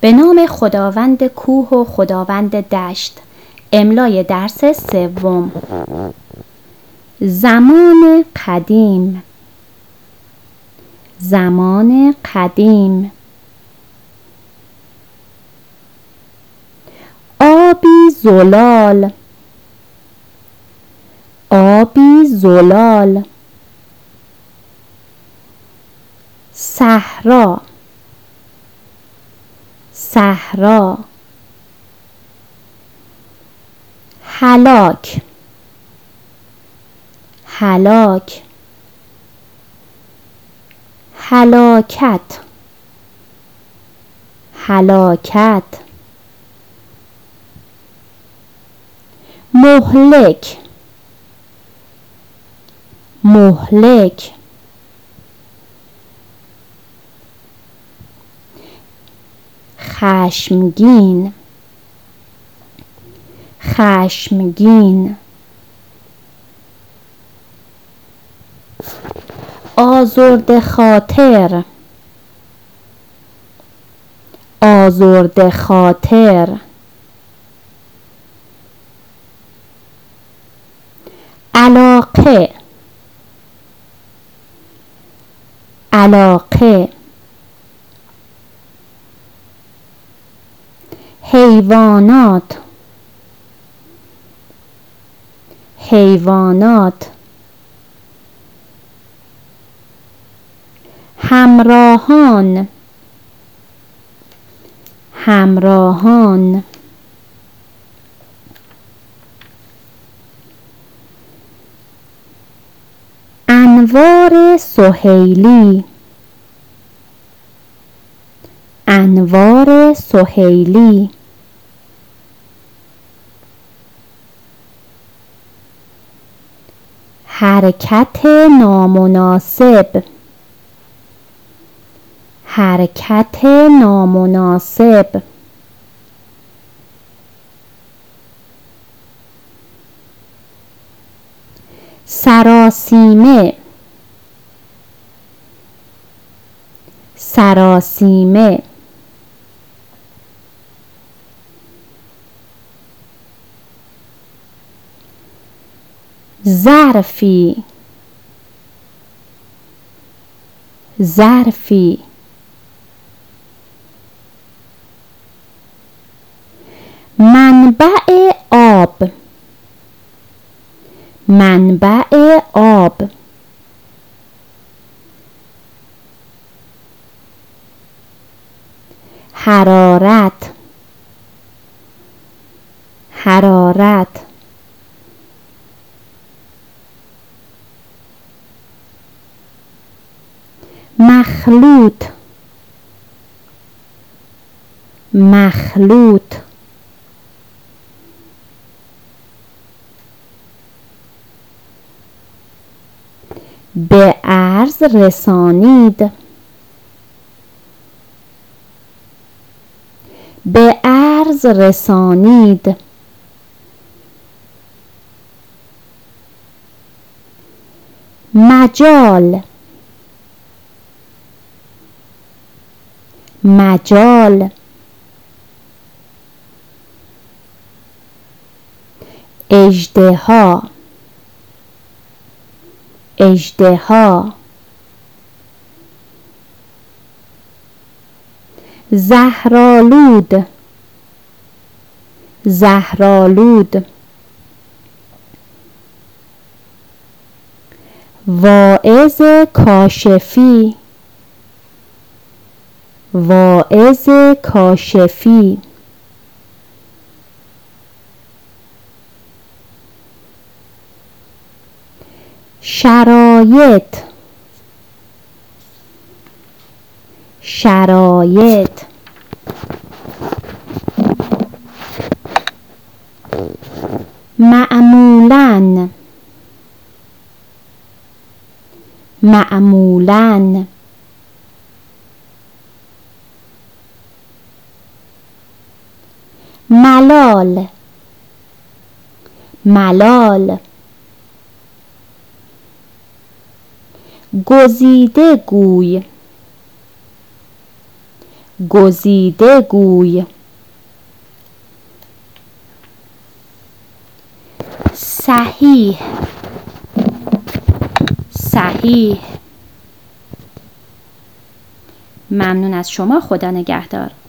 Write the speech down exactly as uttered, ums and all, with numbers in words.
به نام خداوند کوه و خداوند دشت. املای درس سوم. زمان قدیم. زمان قدیم. آبی زلال. آبی زلال. صحرا. صحرا. هلاک. هلاک. هلاکت. هلاکت. مهلک. مهلک. خشمگین. خشمگین. آزرده خاطر. آزرده خاطر. علاقه. علاقه. حیوانات. حیوانات. همراهان. همراهان. انوار سهیلی. انوار سهیلی. حرکت نامناسب. حرکت نامناسب. سراسیمه. سراسیمه. ظرفی. ظرفی. منبع آب. منبع آب. حرارت. حرارت. مخلوط. مخلوط. به عرض رسانید. به عرض رسانید. مجال. مجال. اژدها. اژدها. زهرآلود. زهرآلود. واعظ کاشفی. واعظ کاشفی. شرایط. شرایط. معمولاً. معمولاً. ملال. ملال. گزیده گوی. گزیده گوی. صحیح صحیح. ممنون از شما. خدا نگهدار.